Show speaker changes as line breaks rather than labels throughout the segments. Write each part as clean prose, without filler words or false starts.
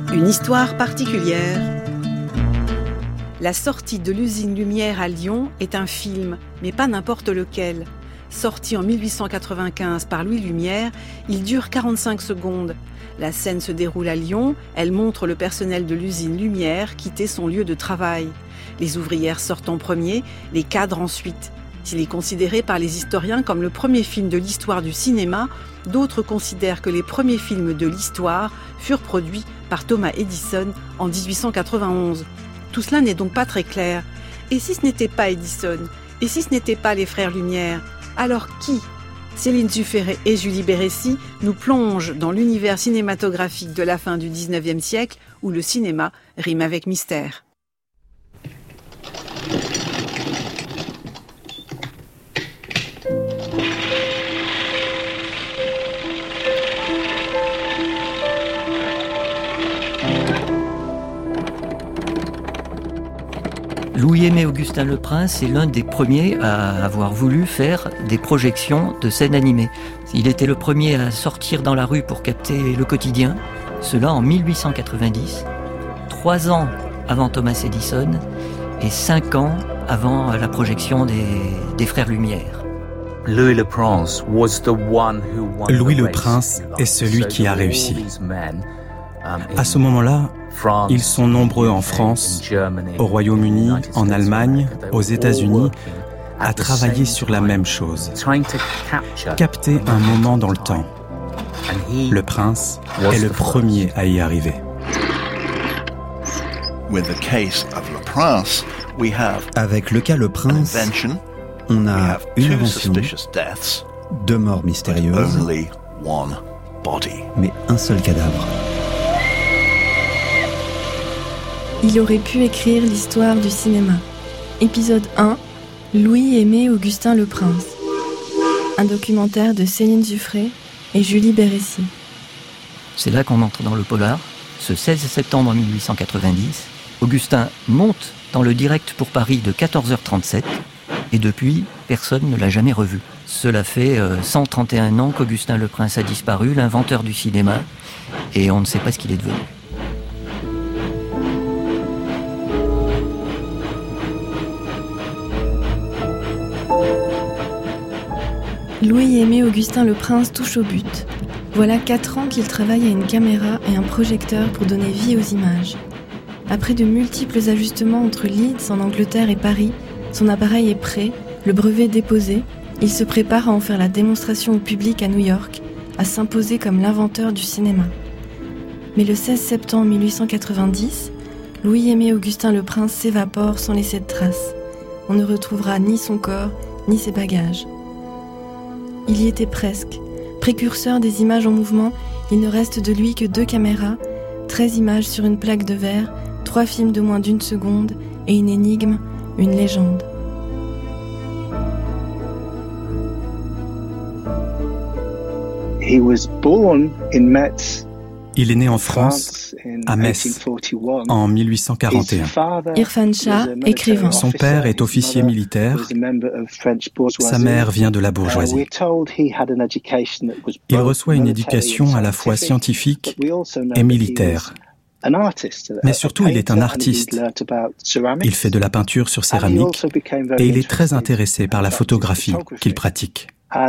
Une histoire particulière. La sortie de l'usine Lumière à Lyon est un film, mais pas n'importe lequel. Sorti en 1895 par Louis Lumière, il dure 45 secondes. La scène se déroule à Lyon, elle montre le personnel de l'usine Lumière quitter son lieu de travail. Les ouvrières sortent en premier, les cadres ensuite. S'il est considéré par les historiens comme le premier film de l'histoire du cinéma, d'autres considèrent que les premiers films de l'histoire furent produits par Thomas Edison en 1891. Tout cela n'est donc pas très clair. Et si ce n'était pas Edison ? Et si ce n'était pas les frères Lumière ? Alors qui ? Céline Dufayret et Julie Bérécy nous plongent dans l'univers cinématographique de la fin du XIXe siècle où le cinéma rime avec mystère.
Louis-Aimé Augustin Leprince est l'un des premiers à avoir voulu faire des projections de scènes animées. Il était le premier à sortir dans la rue pour capter le quotidien, cela en 1890, 3 ans avant Thomas Edison et 5 ans avant la projection des frères Lumière.
Louis Leprince est celui qui a réussi. À ce moment-là, ils sont nombreux en France, au Royaume-Uni, en Allemagne, aux États-Unis, à travailler sur la même chose. Capter un moment dans le temps. Le prince est le premier à y arriver.
Avec le cas Le Prince, on a une invention, 2 morts mystérieuses, mais un seul cadavre.
Il aurait pu écrire l'histoire du cinéma. Épisode 1, Louis-Aimé Augustin Leprince. Un documentaire de Céline Dufayret et Julie Bérécy.
C'est là qu'on entre dans le polar. Ce 16 septembre 1890, Augustin monte dans le direct pour Paris de 14h37 et depuis, personne ne l'a jamais revu. Cela fait 131 ans qu'Augustin Leprince a disparu, l'inventeur du cinéma, et on ne sait pas ce qu'il est devenu.
Louis-Aimé Augustin Leprince touche au but. Voilà 4 ans qu'il travaille à une caméra et un projecteur pour donner vie aux images. Après de multiples ajustements entre Leeds en Angleterre et Paris, son appareil est prêt, le brevet déposé, il se prépare à en faire la démonstration au public à New York, à s'imposer comme l'inventeur du cinéma. Mais le 16 septembre 1890, Louis-Aimé Augustin Leprince s'évapore sans laisser de traces. On ne retrouvera ni son corps, ni ses bagages. Il y était presque. Précurseur des images en mouvement, il ne reste de lui que 2 caméras, 13 images sur une plaque de verre, 3 films de moins d'1 seconde et une énigme, une légende.
Il est né en France, à Metz, en 1841.
Irfan Shah, écrivain.
Son père est officier militaire, sa mère vient de la bourgeoisie. Il reçoit une éducation à la fois scientifique et militaire. Mais surtout, il est un artiste. Il fait de la peinture sur céramique et il est très intéressé par la photographie qu'il pratique.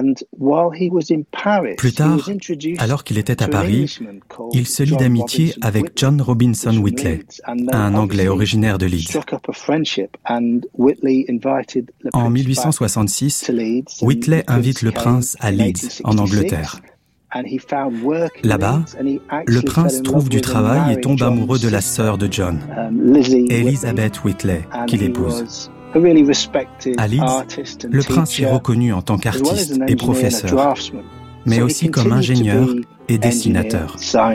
Plus tard, alors qu'il était à Paris, il se lie d'amitié avec John Robinson Whiteley, un Anglais originaire de Leeds. En 1866, Whiteley invite le prince à Leeds, en Angleterre. Là-bas, le prince trouve du travail et tombe amoureux de la sœur de John, Elizabeth Whiteley, qu'il épouse. À Leeds, le prince est reconnu en tant qu'artiste et professeur, mais aussi comme ingénieur et dessinateur.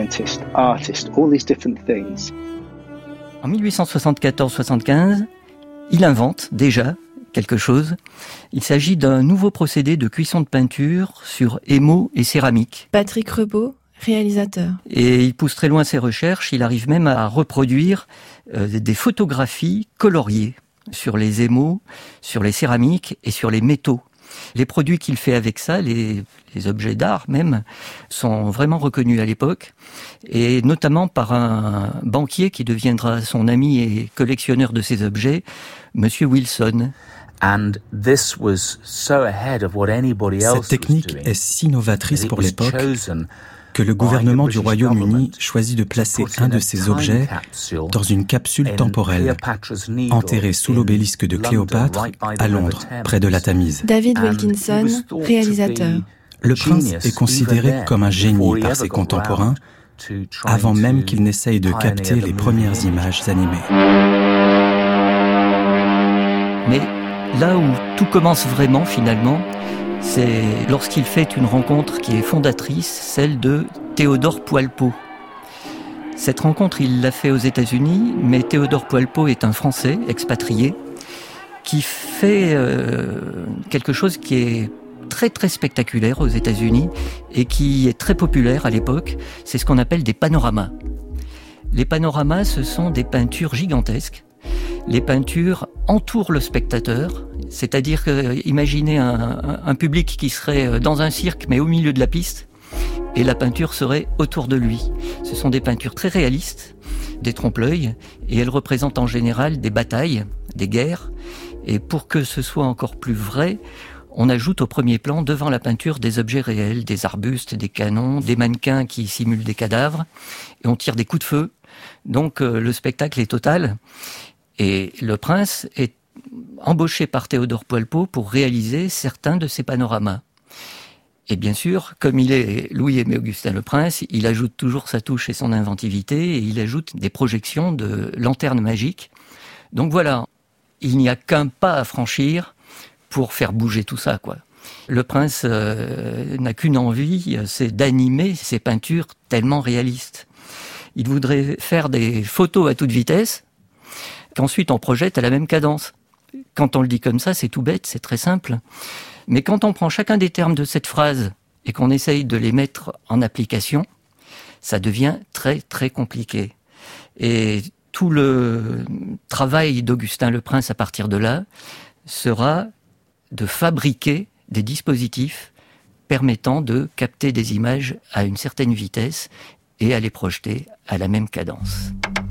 En 1874-75, il invente déjà quelque chose. Il s'agit d'un nouveau procédé de cuisson de peinture sur émaux et céramique.
Patrick Rebaud, réalisateur.
Et il pousse très loin ses recherches, il arrive même à reproduire des photographies coloriées sur les émaux, sur les céramiques et sur les métaux. Les produits qu'il fait avec ça, les objets d'art même, sont vraiment reconnus à l'époque, et notamment par un banquier qui deviendra son ami et collectionneur de ces objets, Monsieur Wilson.
Cette technique est si novatrice pour l'époque que le gouvernement du Royaume-Uni choisit de placer un de ces objets dans une capsule temporelle, enterrée sous l'obélisque de Cléopâtre à Londres, près de la Tamise.
David Wilkinson, réalisateur.
Le prince est considéré comme un génie par ses contemporains, avant même qu'il n'essaye de capter les premières images animées.
Mais là où tout commence vraiment, finalement, c'est lorsqu'il fait une rencontre qui est fondatrice, celle de Théodore Poilpot. Cette rencontre, il l'a fait aux États-Unis, mais Théodore Poilpot est un Français expatrié qui fait quelque chose qui est très très spectaculaire aux États-Unis et qui est très populaire à l'époque. C'est ce qu'on appelle des panoramas. Les panoramas, ce sont des peintures gigantesques. Les peintures entourent le spectateur, c'est-à-dire que imaginez un public qui serait dans un cirque mais au milieu de la piste et la peinture serait autour de lui. Ce sont des peintures très réalistes, des trompe-l'œil, et elles représentent en général des batailles, des guerres, et pour que ce soit encore plus vrai, on ajoute au premier plan devant la peinture des objets réels, des arbustes, des canons, des mannequins qui simulent des cadavres, et on tire des coups de feu. Donc le spectacle est total. Et le prince est embauché par Théodore Poilpot pour réaliser certains de ces panoramas. Et bien sûr, comme il est Louis-Aimé Augustin le Prince, il ajoute toujours sa touche et son inventivité, et il ajoute des projections de lanternes magiques. Donc voilà, il n'y a qu'un pas à franchir pour faire bouger tout ça, quoi. Le prince n'a qu'une envie, c'est d'animer ses peintures tellement réalistes. Il voudrait faire des photos à toute vitesse, qu'ensuite on projette à la même cadence. Quand on le dit comme ça, c'est tout bête, c'est très simple. Mais quand on prend chacun des termes de cette phrase et qu'on essaye de les mettre en application, ça devient très très compliqué. Et tout le travail d'Augustin le Prince à partir de là sera de fabriquer des dispositifs permettant de capter des images à une certaine vitesse et à les projeter à la même cadence.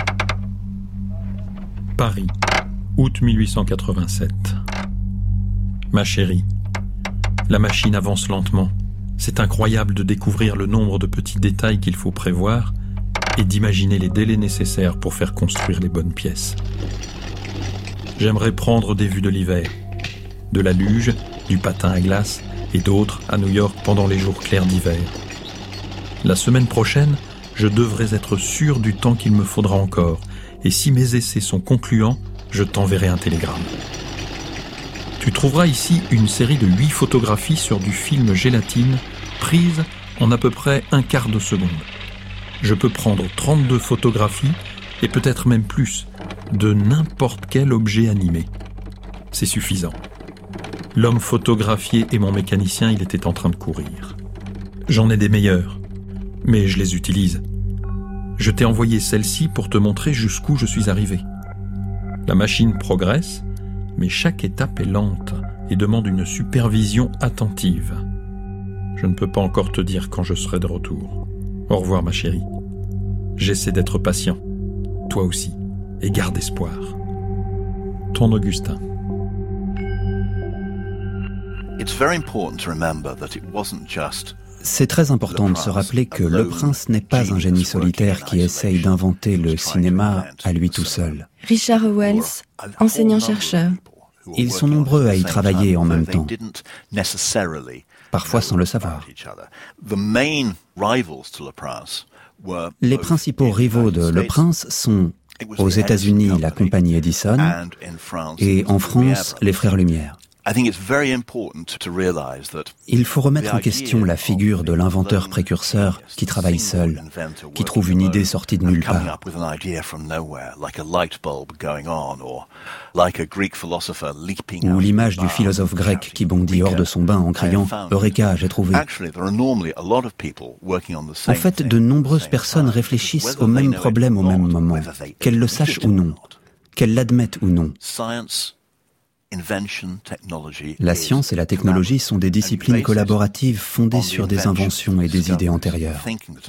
Paris, août 1887. Ma chérie, la machine avance lentement. C'est incroyable de découvrir le nombre de petits détails qu'il faut prévoir et d'imaginer les délais nécessaires pour faire construire les bonnes pièces. J'aimerais prendre des vues de l'hiver, de la luge, du patin à glace et d'autres à New York pendant les jours clairs d'hiver. La semaine prochaine, je devrais être sûr du temps qu'il me faudra encore, et si mes essais sont concluants, je t'enverrai un télégramme. Tu trouveras ici une série de 8 photographies sur du film gélatine, prises en à peu près un quart de seconde. Je peux prendre 32 photographies, et peut-être même plus, de n'importe quel objet animé. C'est suffisant. L'homme photographié et mon mécanicien, il était en train de courir. J'en ai des meilleurs, mais je les utilise. Je t'ai envoyé celle-ci pour te montrer jusqu'où je suis arrivé. La machine progresse, mais chaque étape est lente et demande une supervision attentive. Je ne peux pas encore te dire quand je serai de retour. Au revoir, ma chérie. J'essaie d'être patient. Toi aussi. Et garde espoir. Ton Augustin.
C'est très important de se rappeler que le prince n'est pas un génie solitaire qui essaye d'inventer le cinéma à lui tout seul.
Richard Owells, enseignant-chercheur.
Ils sont nombreux à y travailler en même temps, parfois sans le savoir. Les principaux rivaux de Le Prince sont, aux États-Unis, la compagnie Edison et en France, les Frères Lumière. Il faut remettre en question la figure de l'inventeur précurseur qui travaille seul, qui trouve une idée sortie de nulle part. Ou l'image du philosophe grec qui bondit hors de son bain en criant « Eureka, j'ai trouvé ». En fait, de nombreuses personnes réfléchissent au même problème au même moment, qu'elles le sachent ou non, qu'elles l'admettent ou non. La science et la technologie sont des disciplines collaboratives fondées sur des inventions et des idées antérieures.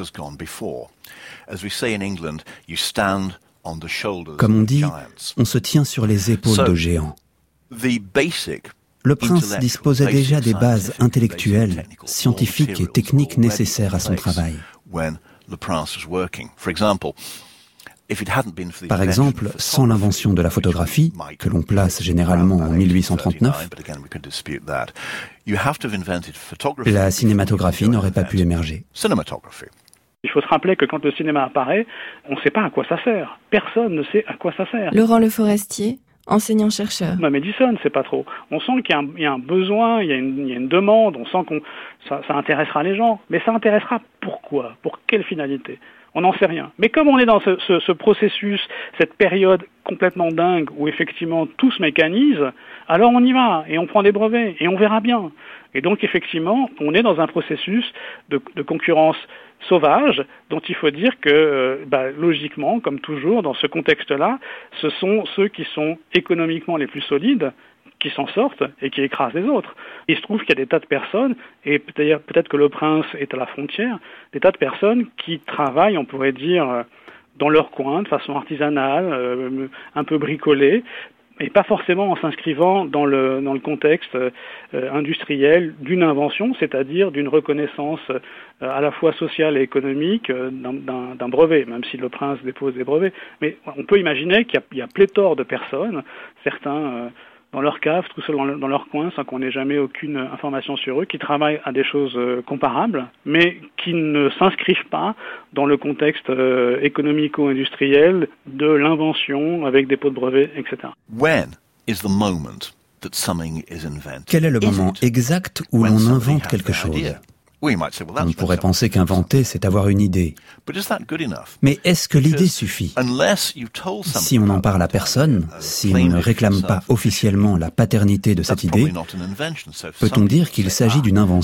Comme on dit, on se tient sur les épaules de géants. Le prince disposait déjà des bases intellectuelles, scientifiques et techniques nécessaires à son travail. Par exemple, sans l'invention de la photographie, que l'on place généralement en 1839, la cinématographie n'aurait pas pu émerger.
Il faut se rappeler que quand le cinéma apparaît, on ne sait pas à quoi ça sert. Personne ne sait à quoi ça sert.
Laurent Le Forestier, enseignant-chercheur.
Edison, c'est pas trop. On sent qu'il y a un besoin, il y a une demande, on sent que ça intéressera les gens. Mais ça intéressera pourquoi ? Pour quelle finalité ? On n'en sait rien. Mais comme on est dans ce processus, cette période complètement dingue où effectivement tout se mécanise, alors on y va et on prend des brevets et on verra bien. Et donc effectivement, on est dans un processus de concurrence sauvage dont il faut dire que logiquement, comme toujours, dans ce contexte-là, ce sont ceux qui sont économiquement les plus solides qui s'en sortent et qui écrasent les autres. Il se trouve qu'il y a des tas de personnes, et peut-être que le prince est à la frontière, des tas de personnes qui travaillent, on pourrait dire, dans leur coin, de façon artisanale, un peu bricolée, et pas forcément en s'inscrivant dans le contexte industriel d'une invention, c'est-à-dire d'une reconnaissance à la fois sociale et économique d'un brevet, même si le prince dépose des brevets. Mais on peut imaginer qu'il y a pléthore de personnes, certains dans leur cave, tout seuls dans leur coin, sans qu'on ait jamais aucune information sur eux, qui travaillent à des choses comparables, mais qui ne s'inscrivent pas dans le contexte économico-industriel de l'invention avec des pots de brevets, etc.
Quel est le moment exact où l'on invente quelque chose ? On pourrait penser qu'inventer, c'est avoir une idée. Mais est-ce que l'idée suffit ? Si on n'en parle à personne, si on ne réclame pas officiellement la paternité de cette idée, peut-on dire qu'il s'agit d'une invention ?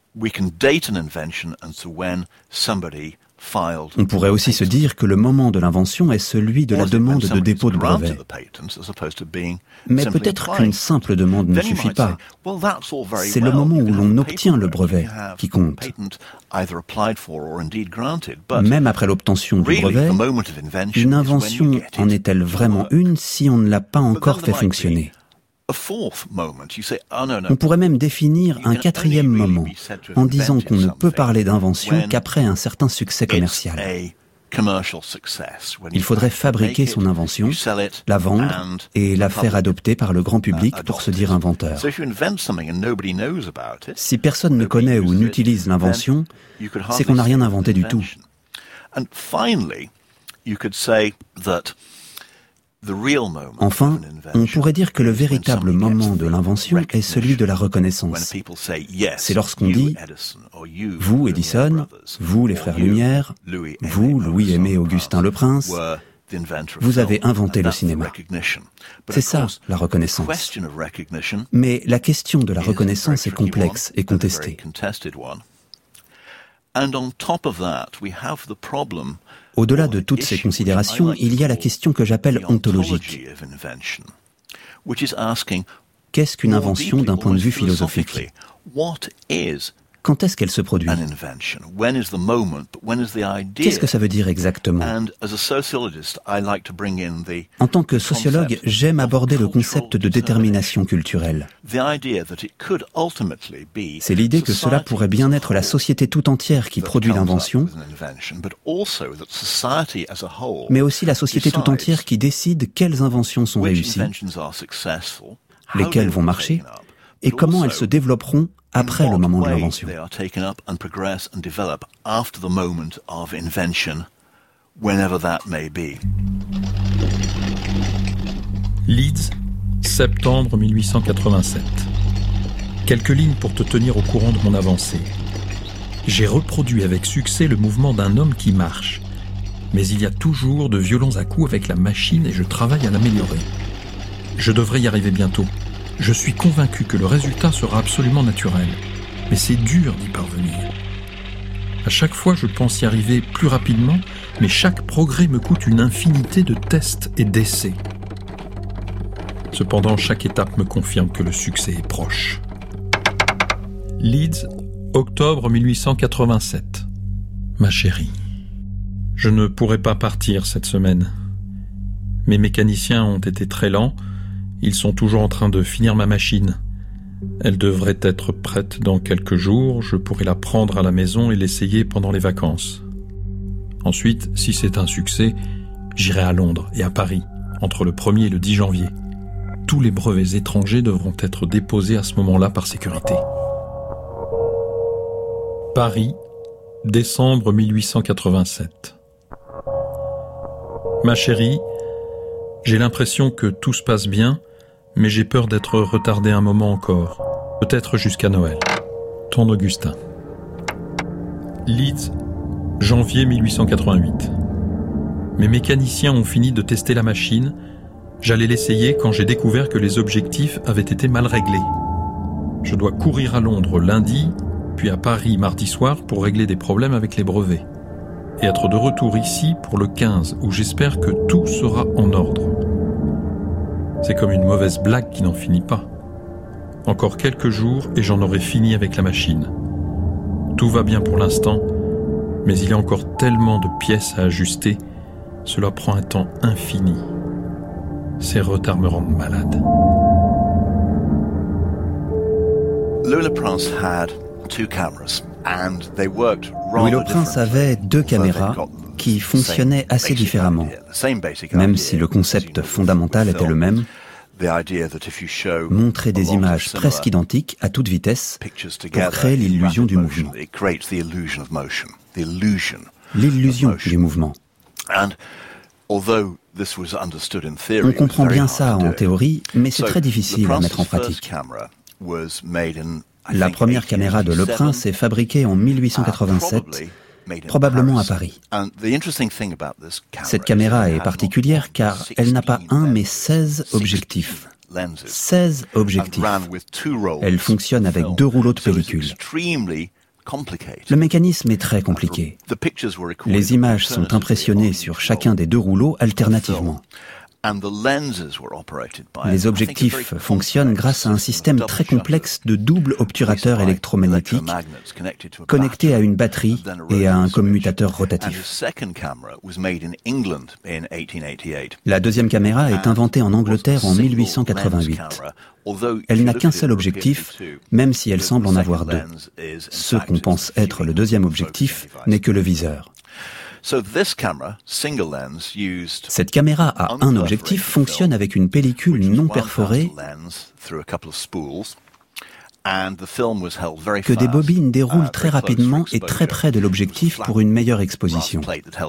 On pourrait aussi se dire que le moment de l'invention est celui de la demande de dépôt de brevet. Mais peut-être qu'une simple demande ne suffit pas. C'est le moment où l'on obtient le brevet qui compte. Même après l'obtention du brevet, une invention en est-elle vraiment une si on ne l'a pas encore fait fonctionner ? On pourrait même définir un quatrième moment en disant qu'on ne peut parler d'invention qu'après un certain succès commercial. Il faudrait fabriquer son invention, la vendre et la faire adopter par le grand public pour se dire inventeur. Si personne ne connaît ou n'utilise l'invention, c'est qu'on n'a rien inventé du tout. Enfin, on pourrait dire que le véritable moment de l'invention est celui de la reconnaissance. C'est lorsqu'on dit « Vous, Edison, vous, les frères Lumière, vous, Louis-Aimé Augustin Le Prince, vous avez inventé le cinéma. » C'est ça, la reconnaissance. Mais la question de la reconnaissance est complexe et contestée. Au-delà de toutes ces considérations, il y a la question que j'appelle ontologique. Qu'est-ce qu'une invention d'un point de vue philosophique ? Quand est-ce qu'elle se produit ? Qu'est-ce que ça veut dire exactement ? En tant que sociologue, j'aime aborder le concept de détermination culturelle. C'est l'idée que cela pourrait bien être la société tout entière qui produit l'invention, mais aussi la société tout entière qui décide quelles inventions sont réussies, lesquelles vont marcher, et comment elles se développeront après le moment de l'invention.
Leeds, septembre 1887. Quelques lignes pour te tenir au courant de mon avancée. J'ai reproduit avec succès le mouvement d'un homme qui marche. Mais il y a toujours de violents à-coups avec la machine et je travaille à l'améliorer. Je devrais y arriver bientôt. Je suis convaincu que le résultat sera absolument naturel. Mais c'est dur d'y parvenir. À chaque fois, je pense y arriver plus rapidement, mais chaque progrès me coûte une infinité de tests et d'essais. Cependant, chaque étape me confirme que le succès est proche. Leeds, octobre 1887. Ma chérie, je ne pourrai pas partir cette semaine. Mes mécaniciens ont été très lents. Ils sont toujours en train de finir ma machine. Elle devrait être prête dans quelques jours. Je pourrai la prendre à la maison et l'essayer pendant les vacances. Ensuite, si c'est un succès, j'irai à Londres et à Paris, entre le 1er et le 10 janvier. Tous les brevets étrangers devront être déposés à ce moment-là par sécurité. Paris, décembre 1887. Ma chérie, j'ai l'impression que tout se passe bien, mais j'ai peur d'être retardé un moment encore, peut-être jusqu'à Noël. Ton Augustin. Leeds, janvier 1888. Mes mécaniciens ont fini de tester la machine. J'allais l'essayer quand j'ai découvert que les objectifs avaient été mal réglés. Je dois courir à Londres lundi, puis à Paris mardi soir pour régler des problèmes avec les brevets. Et être de retour ici pour le 15, où j'espère que tout sera en ordre. C'est comme une mauvaise blague qui n'en finit pas. Encore quelques jours et j'en aurai fini avec la machine. Tout va bien pour l'instant, mais il y a encore tellement de pièces à ajuster, cela prend un temps infini. Ces retards me rendent malade.
Louis Le Prince had 2 cameras and they worked
Louis Le Prince avait 2 caméras qui fonctionnaient assez différemment, même si le concept fondamental était le même, montrer des images presque identiques à toute vitesse pour créer l'illusion du mouvement. L'illusion du mouvement. On comprend bien ça en théorie, mais c'est très difficile à mettre en pratique. La première caméra de Le Prince est fabriquée en 1887, probablement à Paris. Cette caméra est particulière car elle n'a pas un mais 16 objectifs. 16 objectifs. Elle fonctionne avec 2 rouleaux de pellicule. Le mécanisme est très compliqué. Les images sont impressionnées sur chacun des 2 rouleaux alternativement. Les objectifs fonctionnent grâce à un système très complexe de double obturateur électromagnétique connecté à une batterie et à un commutateur rotatif. La deuxième caméra est inventée en Angleterre en 1888. Elle n'a qu'un seul objectif, même si elle semble en avoir 2. Ce qu'on pense être le deuxième objectif n'est que le viseur. Cette caméra à un objectif fonctionne avec une pellicule non perforée que des bobines déroulent très rapidement et très près de l'objectif pour une meilleure exposition.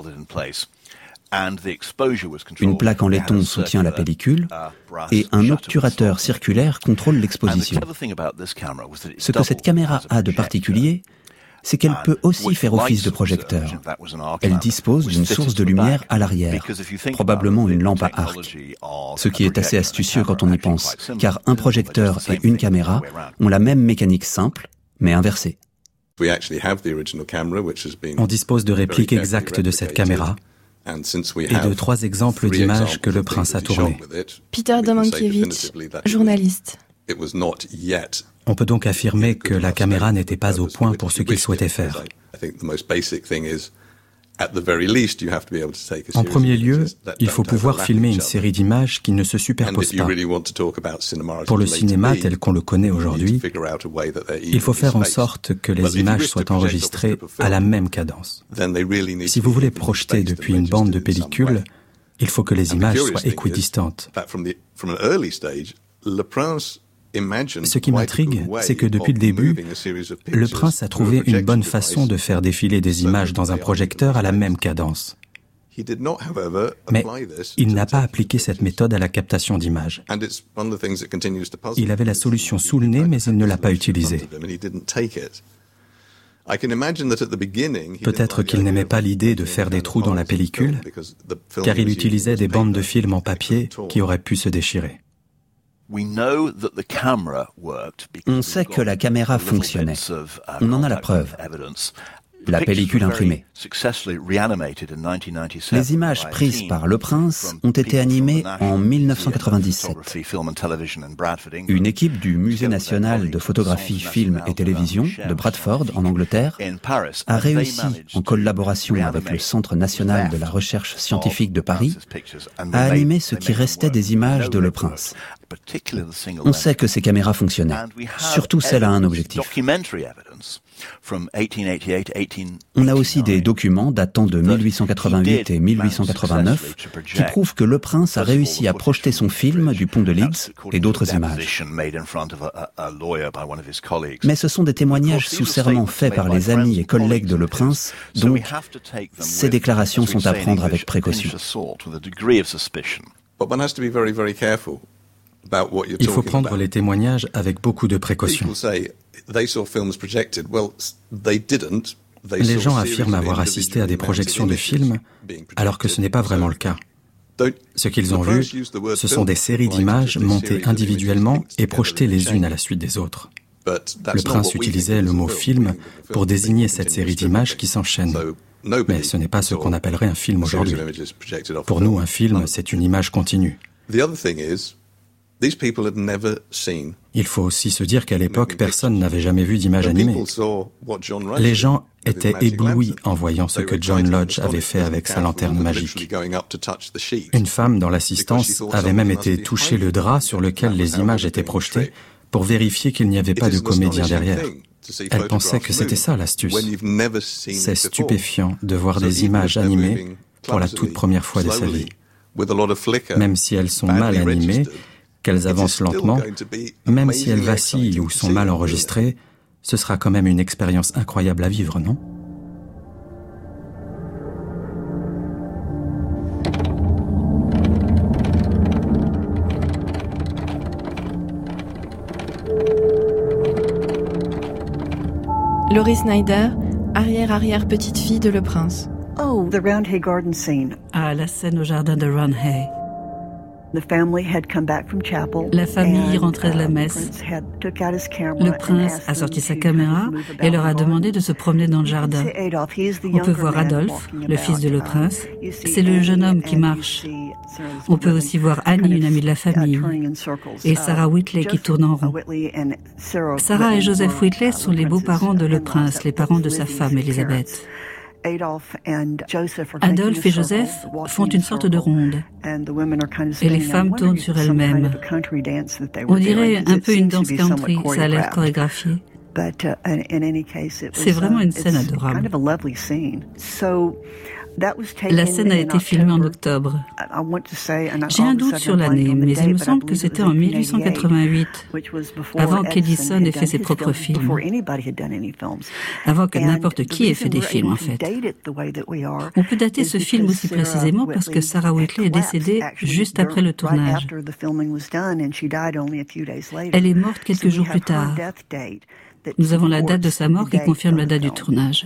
Une plaque en laiton soutient la pellicule et un obturateur circulaire contrôle l'exposition. Ce que cette caméra a de particulier, c'est qu'elle peut aussi faire office de projecteur. Elle dispose d'une source de lumière à l'arrière, probablement une lampe à arc. Ce qui est assez astucieux quand on y pense, car un projecteur et une caméra ont la même mécanique simple, mais inversée.
On dispose de répliques exactes de cette caméra et de 3 exemples d'images que Le Prince a tournées.
Peter Domankiewicz, journaliste.
On peut donc affirmer que la caméra n'était pas au point pour ce qu'il souhaitait faire. En premier lieu, il faut pouvoir filmer une série d'images qui ne se superposent pas. Pour le cinéma tel qu'on le connaît aujourd'hui, il faut faire en sorte que les images soient enregistrées à la même cadence. Si vous voulez projeter depuis une bande de pellicule, il faut que les images soient équidistantes. Ce qui m'intrigue, c'est que depuis le début, Le Prince a trouvé une bonne façon de faire défiler des images dans un projecteur à la même cadence. Mais il n'a pas appliqué cette méthode à la captation d'images. Il avait la solution sous le nez, mais il ne l'a pas utilisée. Peut-être qu'il n'aimait pas l'idée de faire des trous dans la pellicule, car il utilisait des bandes de film en papier qui auraient pu se déchirer.
On sait que la caméra fonctionnait. On en a la preuve. la pellicule imprimée. Les images prises par Le Prince ont été animées en 1997. Une équipe du Musée national de photographie, film et télévision de Bradford, en Angleterre, a réussi, en collaboration avec le Centre national de la recherche scientifique de Paris, à animer ce qui restait des images de Le Prince. On sait que ces caméras fonctionnaient, surtout celle à un objectif. On a aussi des documents datant de 1888 et 1889 qui prouvent que Le Prince a réussi à projeter son film du pont de Leeds et d'autres images. Mais ce sont des témoignages sous serment faits par les amis et collègues de Le Prince, donc ces déclarations sont à prendre avec précaution.
Il faut prendre les témoignages avec beaucoup de précaution. Les gens affirment avoir assisté à des projections de films, alors que ce n'est pas vraiment le cas. Ce qu'ils ont vu, ce sont des séries d'images montées individuellement et projetées les unes à la suite des autres. Le Prince utilisait le mot « film » pour désigner cette série d'images qui s'enchaînent. Mais ce n'est pas ce qu'on appellerait un film aujourd'hui. Pour nous, un film, c'est une image continue. Il faut aussi se dire qu'à l'époque, personne n'avait jamais vu d'image animée. Les gens étaient éblouis en voyant ce que John Lodge avait fait avec sa lanterne magique. Une femme dans l'assistance avait même été toucher le drap sur lequel les images étaient projetées pour vérifier qu'il n'y avait pas de comédien derrière. Elle pensait que c'était ça l'astuce. C'est stupéfiant de voir des images animées pour la toute première fois de sa vie. Même si elles sont mal animées, qu'elles avancent lentement, même si elles vacillent ou sont mal enregistrées, ce sera quand même une expérience incroyable à vivre, non ?
Laurie Snyder, arrière-arrière-petite-fille de Le Prince.
Oh, the Roundhay Garden scene.
Ah, la scène au jardin de Roundhay.
La
famille rentrait de la messe. Le prince a sorti sa caméra et leur a demandé de se promener dans le jardin. On peut voir Adolphe, le fils de Le Prince. C'est le jeune homme qui marche. On peut aussi voir Annie, une amie de la famille, et Sarah Whitley qui tourne en rond. Sarah et Joseph Whitley sont les beaux-parents de Le Prince, les parents de sa femme Elisabeth. Adolphe et Joseph font une sorte de ronde et les femmes tournent sur elles-mêmes. On dirait un peu une danse country, ça a l'air chorégraphié. C'est vraiment une scène adorable. La scène a été filmée en octobre. J'ai un doute sur l'année, mais il me semble que c'était en 1888, avant qu'Edison ait fait ses propres films, avant que n'importe qui ait fait des films en fait. On peut dater ce film aussi précisément parce que Sarah Whitley est décédée juste après le tournage. Elle est morte quelques jours plus tard. Nous avons la date de sa mort qui confirme la date du tournage.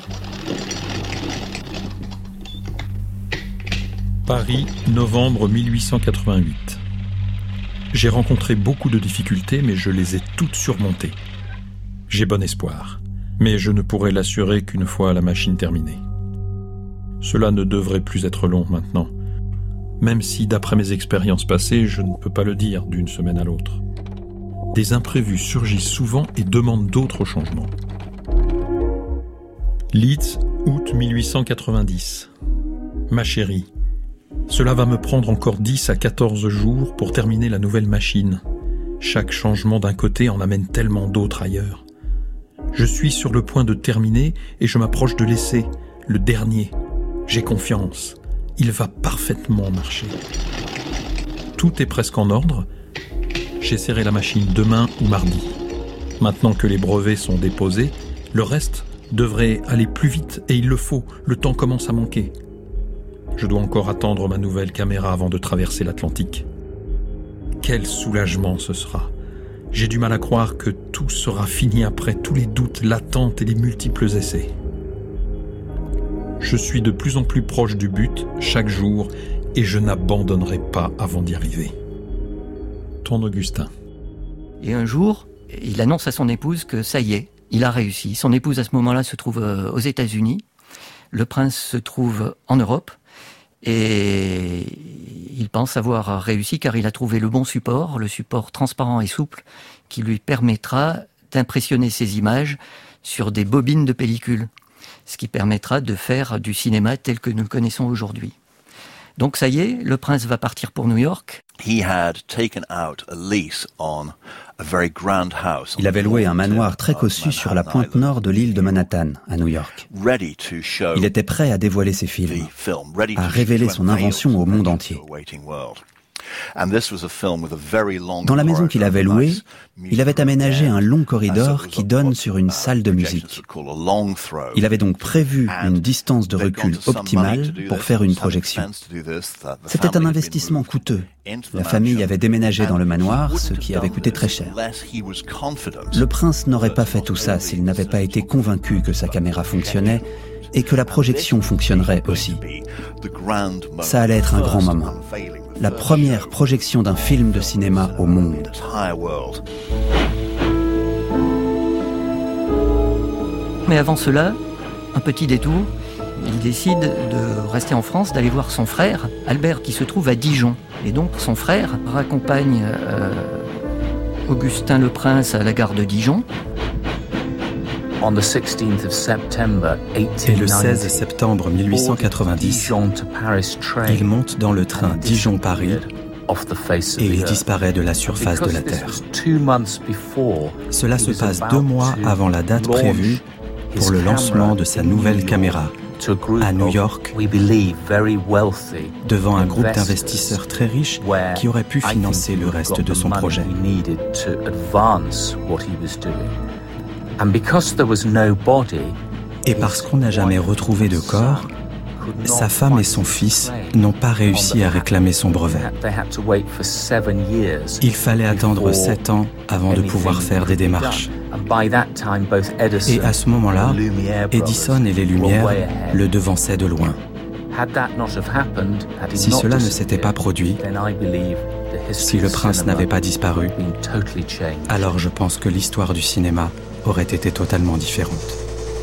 Paris, novembre 1888. J'ai rencontré beaucoup de difficultés, mais je les ai toutes surmontées. J'ai bon espoir, mais je ne pourrai l'assurer qu'une fois la machine terminée. Cela ne devrait plus être long maintenant, même si, d'après mes expériences passées, je ne peux pas le dire d'une semaine à l'autre. Des imprévus surgissent souvent et demandent d'autres changements. Leeds, août 1890. Ma chérie, cela va me prendre encore 10 à 14 jours pour terminer la nouvelle machine. Chaque changement d'un côté en amène tellement d'autres ailleurs. Je suis sur le point de terminer et je m'approche de l'essai, le dernier. J'ai confiance. Il va parfaitement marcher. Tout est presque en ordre. J'essaierai la machine demain ou mardi. Maintenant que les brevets sont déposés, le reste devrait aller plus vite et il le faut. Le temps commence à manquer. Je dois encore attendre ma nouvelle caméra avant de traverser l'Atlantique. Quel soulagement ce sera. J'ai du mal à croire que tout sera fini après tous les doutes, l'attente et les multiples essais. Je suis de plus en plus proche du but chaque jour et je n'abandonnerai pas avant d'y arriver. Ton Augustin.
Et un jour, il annonce à son épouse que ça y est, il a réussi. Son épouse à ce moment-là se trouve aux États-Unis. Le prince se trouve en Europe. Et il pense avoir réussi car il a trouvé le bon support, le support transparent et souple qui lui permettra d'impressionner ces images sur des bobines de pellicule, ce qui permettra de faire du cinéma tel que nous le connaissons aujourd'hui. Donc ça y est, le prince va partir pour New York.
Il avait loué un manoir très cossu sur la pointe nord de l'île de Manhattan, à New York. Il était prêt à dévoiler ses films, à révéler son invention au monde entier. Dans la maison qu'il avait louée, il avait aménagé un long corridor qui donne sur une salle de musique. Il avait donc prévu une distance de recul optimale pour faire une projection. C'était un investissement coûteux. La famille avait déménagé dans le manoir, ce qui avait coûté très cher. Le prince n'aurait pas fait tout ça s'il n'avait pas été convaincu que sa caméra fonctionnait et que la projection fonctionnerait aussi. Ça allait être un grand moment. La première projection d'un film de cinéma au monde.
Mais avant cela, un petit détour, il décide de rester en France, d'aller voir son frère, Albert, qui se trouve à Dijon. Et donc son frère raccompagne Augustin le Prince à la gare de Dijon.
Et le 16 septembre 1890, il monte dans le train Dijon-Paris et il disparaît de la surface de la Terre. Cela se passe 2 mois avant la date prévue pour le lancement de sa nouvelle caméra à New York, devant un groupe d'investisseurs très riches qui auraient pu financer le reste de son projet. Et parce qu'on n'a jamais retrouvé de corps, sa femme et son fils n'ont pas réussi à réclamer son brevet. Il fallait attendre 7 ans avant de pouvoir faire des démarches. Et à ce moment-là, Edison et les Lumières le devançaient de loin. Si cela ne s'était pas produit, si le prince n'avait pas disparu, alors je pense que l'histoire du cinéma aurait été totalement différente.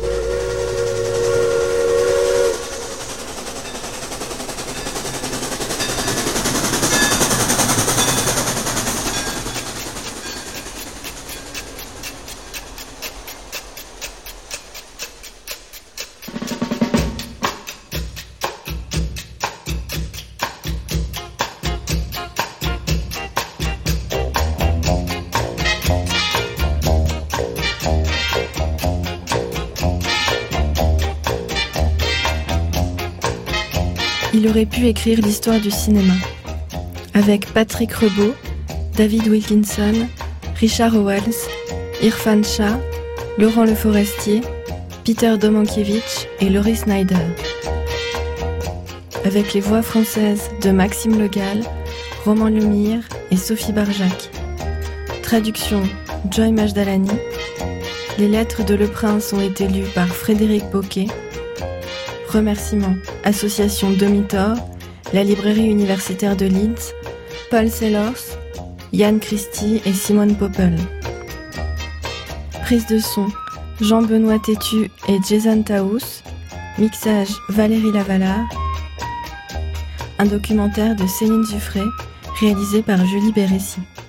Il aurait pu écrire l'histoire du cinéma. Avec Patrick Rebaud, David Wilkinson, Richard Owens, Irfan Shah, Laurent Le Forestier, Peter Domankiewicz et Laurie Snyder. Avec les voix françaises de Maxime Le Gall, Roman Lemire et Sophie Barjac. Traduction Joy Majdalani. Les lettres de Le Prince ont été lues par Frédéric Boquet. Remerciements Association Domitor, la librairie universitaire de Leeds, Paul Sellers, Yann Christie et Simone Poppel. Prise de son Jean-Benoît Tétu et Jason Taous. Mixage Valérie Lavalard. Un documentaire de Céline Zuffray réalisé par Julie Bérécy.